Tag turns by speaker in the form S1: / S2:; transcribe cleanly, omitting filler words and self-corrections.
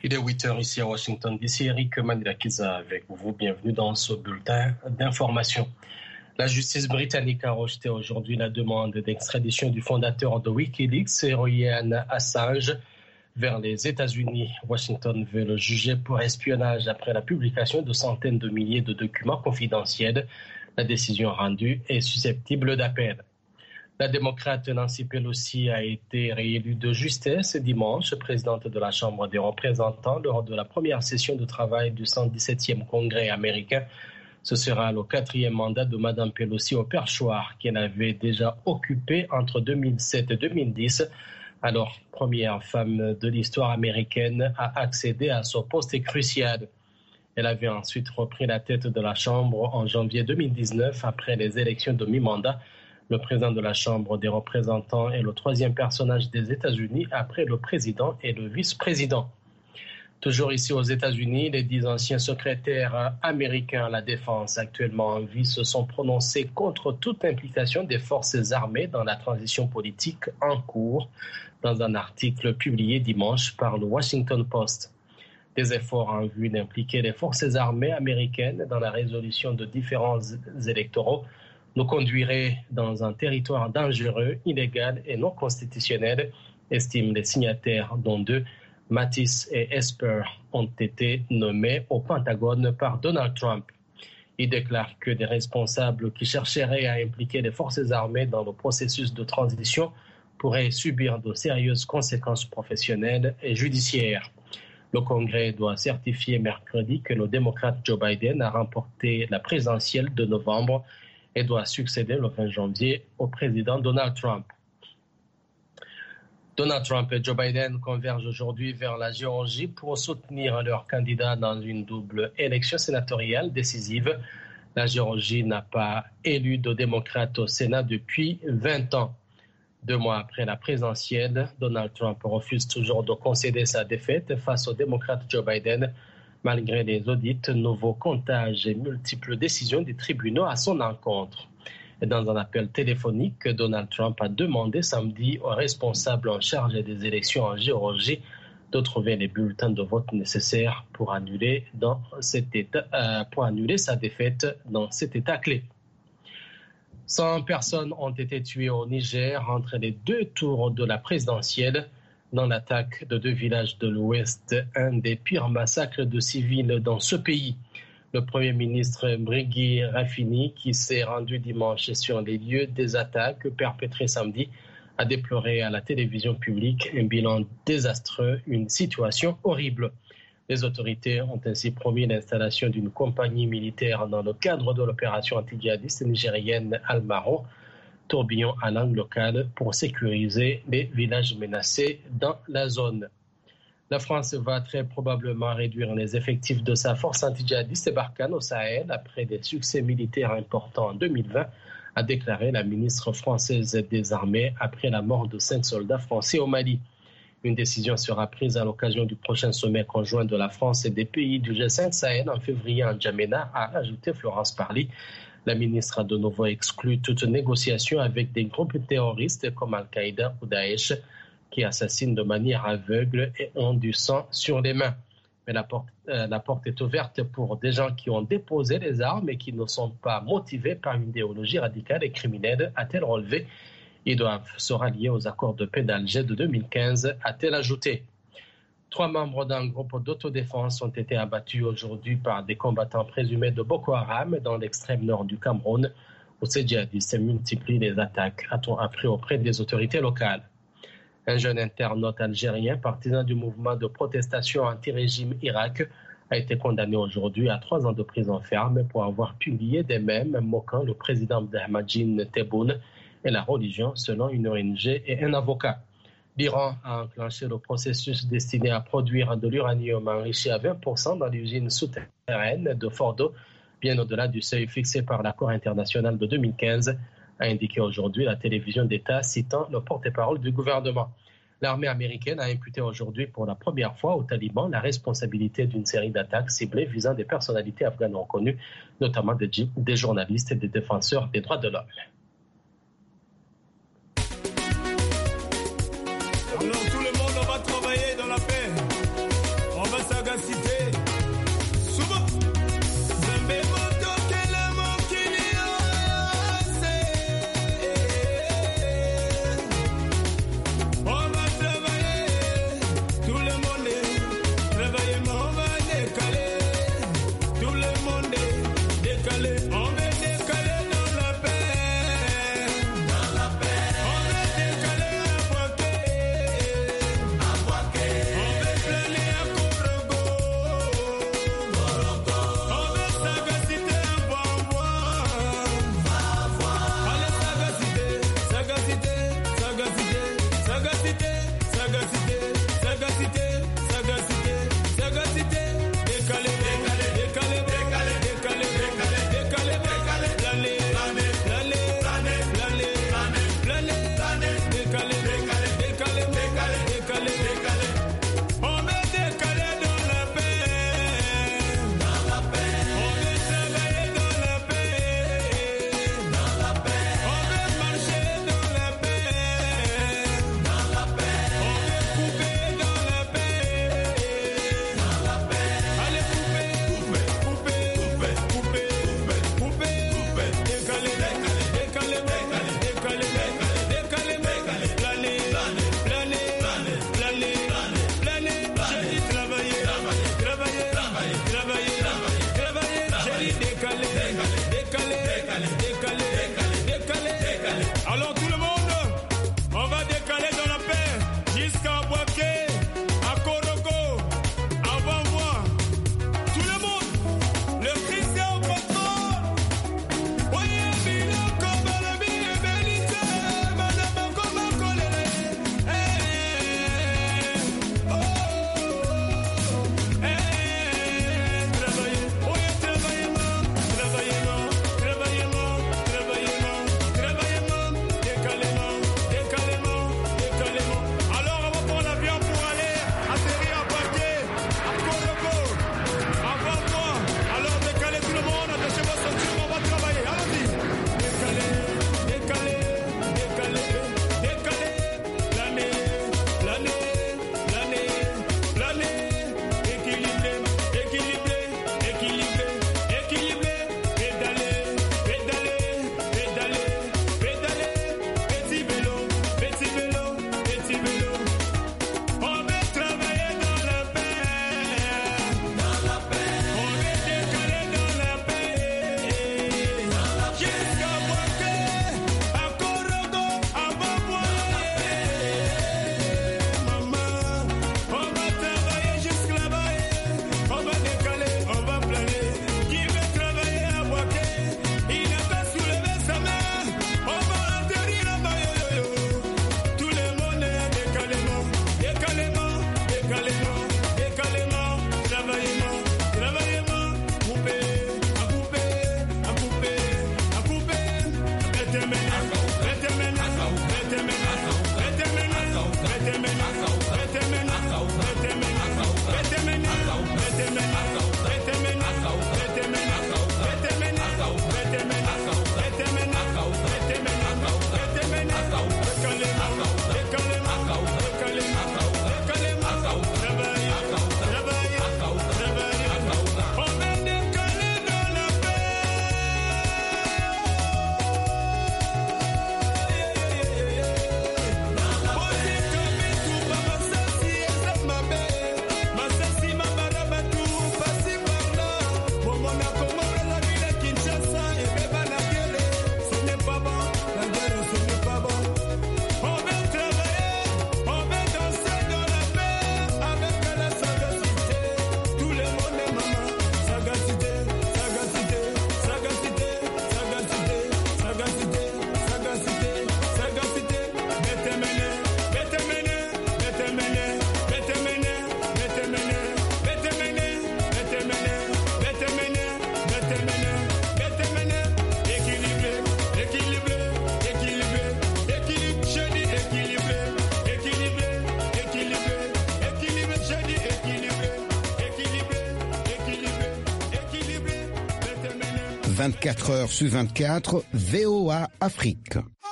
S1: Il est 8h ici à Washington DC. Eric Manilakiza avec vous. Bienvenue dans ce bulletin d'information. La justice britannique a rejeté aujourd'hui la demande d'extradition du fondateur de Wikileaks, Julian Assange, vers les États-Unis. Washington veut le juger pour espionnage après la publication de centaines de milliers de documents confidentiels. La décision rendue est susceptible d'appel. La démocrate Nancy Pelosi a été réélue de justesse dimanche, présidente de la Chambre des représentants, lors de la première session de travail du 117e Congrès américain. Ce sera le 4e mandat de Mme Pelosi au perchoir qu'elle avait déjà occupé entre 2007 et 2010. Alors, première femme de l'histoire américaine à accéder à ce poste crucial. Elle avait ensuite repris la tête de la Chambre en janvier 2019 après les élections de mi-mandat. Le président de la Chambre des représentants est le troisième personnage des États-Unis après le président et le vice-président. Toujours ici aux États-Unis, les 10 anciens secrétaires américains à la défense actuellement en vie se sont prononcés contre toute implication des forces armées dans la transition politique en cours, dans un article publié dimanche par le Washington Post. Des efforts en vue d'impliquer les forces armées américaines dans la résolution de différends électoraux nous conduirait dans un territoire dangereux, illégal et non constitutionnel, estiment les signataires, dont deux, Mattis et Esper, ont été nommés au Pentagone par Donald Trump. Il déclare que des responsables qui chercheraient à impliquer les forces armées dans le processus de transition pourraient subir de sérieuses conséquences professionnelles et judiciaires. Le Congrès doit certifier mercredi que le démocrate Joe Biden a remporté la présidentielle de novembre et doit succéder le 20 janvier au président Donald Trump. Donald Trump et Joe Biden convergent aujourd'hui vers la Géorgie pour soutenir leur candidat dans une double élection sénatoriale décisive. La Géorgie n'a pas élu de démocrate au Sénat depuis 20 ans. 2 mois après la présidentielle, Donald Trump refuse toujours de concéder sa défaite face au démocrate Joe Biden, malgré les audits, nouveaux comptages et multiples décisions des tribunaux à son encontre. Et dans un appel téléphonique, Donald Trump a demandé samedi aux responsables en charge des élections en Géorgie de trouver les bulletins de vote nécessaires pour annuler sa défaite dans cet État clé. 100 personnes ont été tuées au Niger entre les 2 tours de la présidentielle dans l'attaque de 2 villages de l'Ouest, un des pires massacres de civils dans ce pays. Le Premier ministre Brigui Rafini, qui s'est rendu dimanche sur les lieux des attaques perpétrées samedi, a déploré à la télévision publique un bilan désastreux, une situation horrible. Les autorités ont ainsi promis l'installation d'une compagnie militaire dans le cadre de l'opération anti-djihadiste nigérienne Al-Maro, tourbillon à langue locale pour sécuriser les villages menacés dans la zone. La France va très probablement réduire les effectifs de sa force anti-djihadiste Barkhane au Sahel après des succès militaires importants en 2020, a déclaré la ministre française des Armées après la mort de 5 soldats français au Mali. Une décision sera prise à l'occasion du prochain sommet conjoint de la France et des pays du G5 Sahel en février en N'Djamena, a ajouté Florence Parly. La ministre a de nouveau exclu toute négociation avec des groupes terroristes comme Al-Qaïda ou Daesh qui assassinent de manière aveugle et ont du sang sur les mains. Mais la porte est ouverte pour des gens qui ont déposé les armes et qui ne sont pas motivés par une idéologie radicale et criminelle, a-t-elle relevé. Ils doivent se rallier aux accords de paix d'Alger de 2015, a-t-elle ajouté. 3 membres d'un groupe d'autodéfense ont été abattus aujourd'hui par des combattants présumés de Boko Haram dans l'extrême nord du Cameroun, où ces djihadistes multiplient les attaques, a-t-on appris auprès des autorités locales. Un jeune internaute algérien, partisan du mouvement de protestation anti-régime Irak, a été condamné aujourd'hui à 3 ans de prison ferme pour avoir publié des mèmes moquant le président Abdelmadjid Tebboune et la religion, selon une ONG et un avocat. L'Iran a enclenché le processus destiné à produire de l'uranium enrichi à 20% dans l'usine souterraine de Fordo, bien au-delà du seuil fixé par l'accord international de 2015, a indiqué aujourd'hui la télévision d'État citant le porte-parole du gouvernement. L'armée américaine a imputé aujourd'hui pour la première fois aux talibans la responsabilité d'une série d'attaques ciblées visant des personnalités afghanes reconnues, notamment des journalistes et des défenseurs des droits de l'homme.
S2: Alors tout le monde, on va travailler dans la paix. On va 24 heures sur 24, VOA Afrique.